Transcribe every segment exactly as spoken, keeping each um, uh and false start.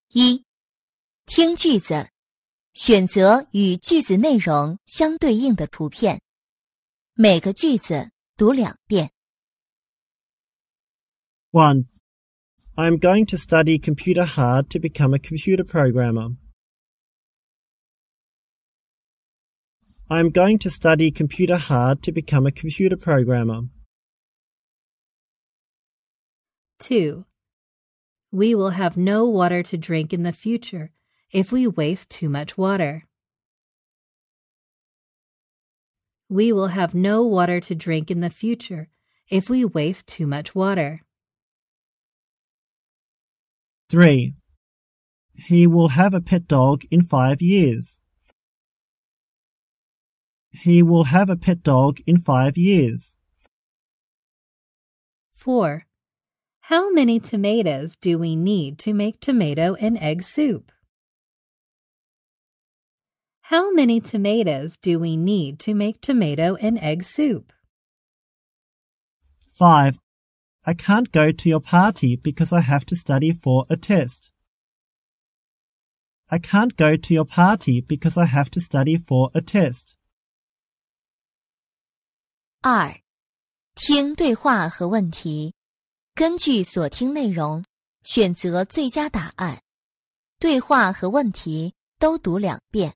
一、听句子，选择与句子内容相对应的图片，每个句子读两遍。 one. I am going to study computer hard to become a computer programmer. I am going to study computer hard to become a computer programmer. two. We will have no water to drink in the future if we waste too much water. We will have no water to drink in the future if we waste too much water. three. He will have a pet dog in five years. He will have a pet dog in five years. four. How many tomatoes do we need to make tomato and egg soup? How many tomatoes do we need to make tomato and egg soup? five. I can't go to your party because I have to study for a test. I can't go to your party because I have to study for a test. 二、听对话和问题，根据所听内容，选择最佳答案。对话和问题都读两遍。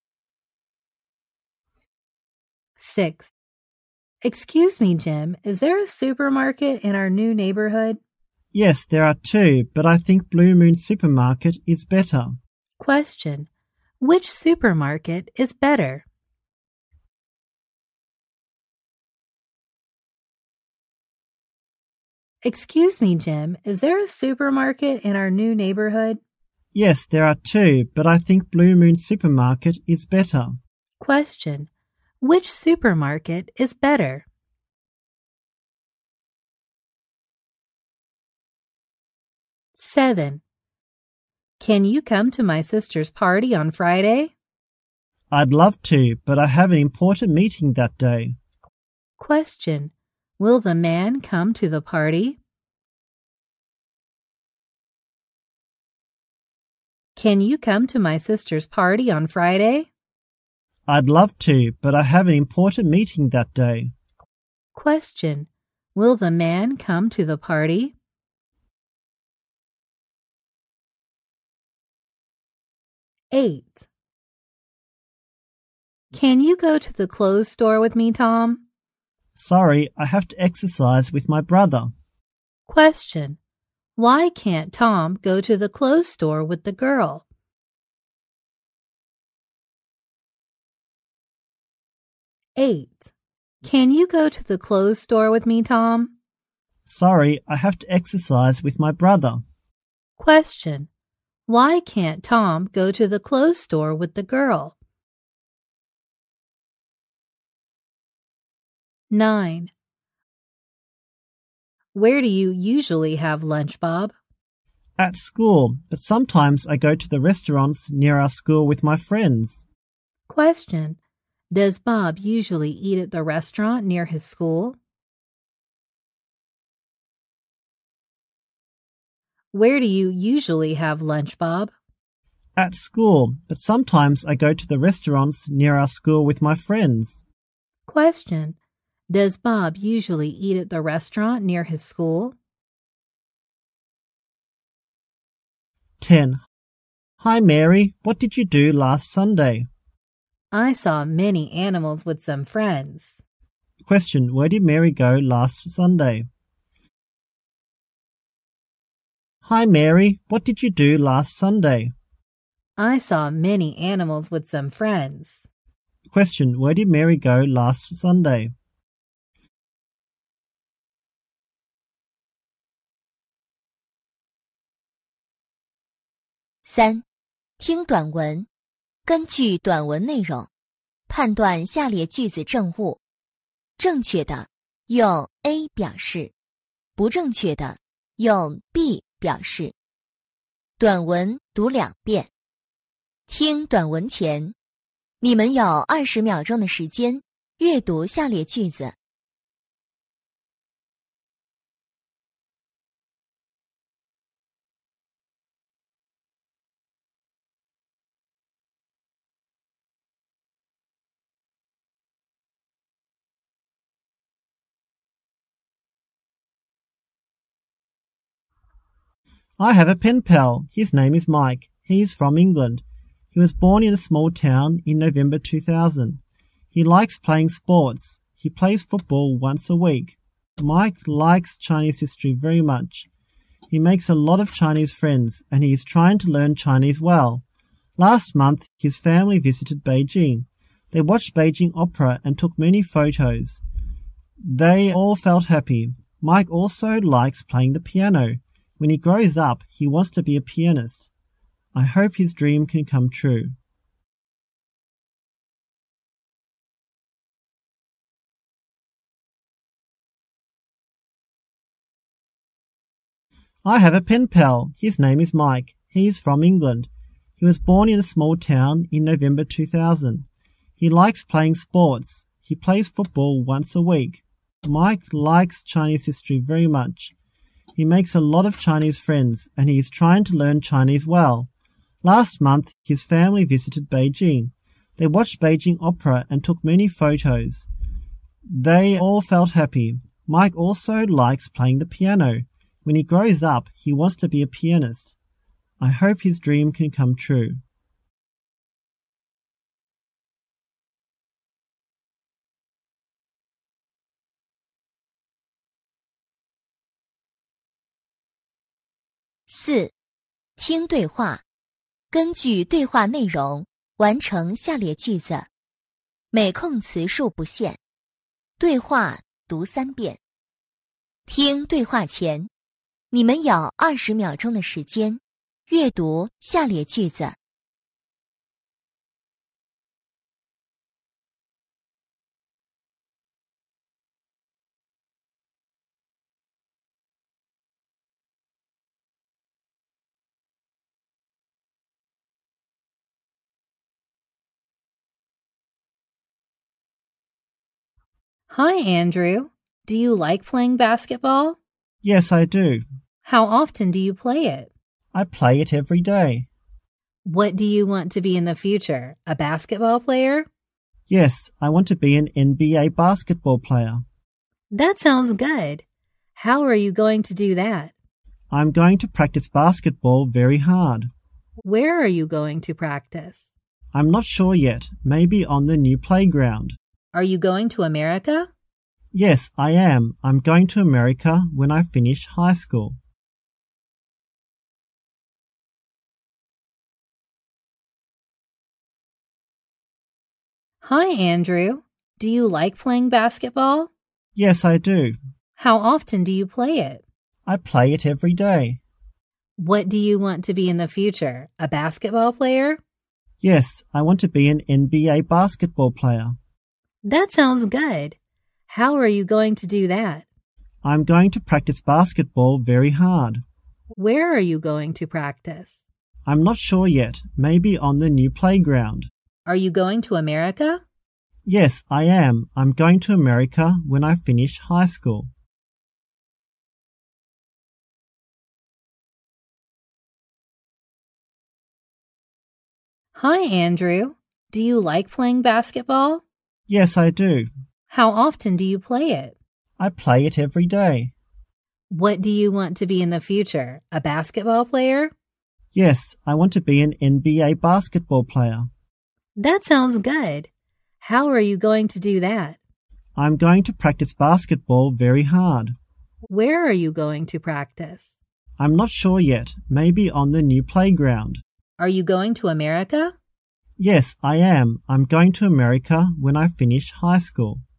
six. Excuse me, Jim, is there a supermarket in our new neighborhood? Yes, there are two, but I think Blue Moon Supermarket is better. Question. Which supermarket is better? Excuse me, Jim, is there a supermarket in our new neighborhood? Yes, there are two, but I think Blue Moon Supermarket is better. Question. Which supermarket is better? seven. Can you come to my sister's party on Friday? I'd love to, but I have an important meeting that day. Question. Will the man come to the party? Can you come to my sister's party on Friday? I'd love to, but I have an important meeting that day. Question. Will the man come to the party? eight. Can you go to the clothes store with me, Tom? Sorry, I have to exercise with my brother. Question. Why can't Tom go to the clothes store with the girl? eight. Can you go to the clothes store with me, Tom? Sorry, I have to exercise with my brother. Question. Why can't Tom go to the clothes store with the girl? nine. Where do you usually have lunch, Bob? At school, but sometimes I go to the restaurants near our school with my friends. Question. Does Bob usually eat at the restaurant near his school? Where do you usually have lunch, Bob? At school, but sometimes I go to the restaurants near our school with my friends. Question. Does Bob usually eat at the restaurant near his school? ten. Hi, Mary. What did you do last Sunday? I saw many animals with some friends. Question. Where did Mary go last Sunday? Hi, Mary. What did you do last Sunday? I saw many animals with some friends. Question. Where did Mary go last Sunday? 三、听短文，根据短文内容，判断下列句子正误。正确的用 A 表示，不正确的用 B 表示。短文读两遍。听短文前，你们有二十秒钟的时间阅读下列句子。 I have a pen pal. His name is Mike. He is from England. He was born in a small town in November two thousand. He likes playing sports. He plays football once a week. Mike likes Chinese history very much. He makes a lot of Chinese friends and he is trying to learn Chinese well. Last month, his family visited Beijing. They watched Beijing Opera and took many photos. They all felt happy. Mike also likes playing the piano. When he grows up, he wants to be a pianist. I hope his dream can come true. I have a pen pal. His name is Mike. He is from England. He was born in a small town in November two thousand. He likes playing sports. He plays football once a week. Mike likes Chinese history very much. He makes a lot of Chinese friends and he is trying to learn Chinese well. Last month, his family visited Beijing. They watched Beijing Opera and took many photos. They all felt happy. Mike also likes playing the piano. When he grows up, he wants to be a pianist. I hope his dream can come true. 四、听对话，根据对话内容完成下列句子，每空词数不限。对话读三遍。听对话前，你们有二十秒钟的时间阅读下列句子。 Hi, Andrew. Do you like playing basketball? Yes, I do. How often do you play it? I play it every day. What do you want to be in the future? A basketball player? Yes, I want to be an N B A basketball player. That sounds good. How are you going to do that? I'm going to practice basketball very hard. Where are you going to practice? I'm not sure yet. Maybe on the new playground. Are you going to America? Yes, I am. I'm going to America when I finish high school. Hi, Andrew. Do you like playing basketball? Yes, I do. How often do you play it? I play it every day. What do you want to be in the future? A basketball player? Yes, I want to be an N B A basketball player. That sounds good. How are you going to do that? I'm going to practice basketball very hard. Where are you going to practice? I'm not sure yet. Maybe on the new playground. Are you going to America? Yes, I am. I'm going to America when I finish high school. Hi, Andrew. Do you like playing basketball? Yes, I do. How often do you play it? I play it every day. What do you want to be in the future? A basketball player? Yes, I want to be an N B A basketball player. That sounds good. How are you going to do that? I'm going to practice basketball very hard. Where are you going to practice? I'm not sure yet. Maybe on the new playground. Are you going to America? Yes, I am. I'm going to America when I finish high school.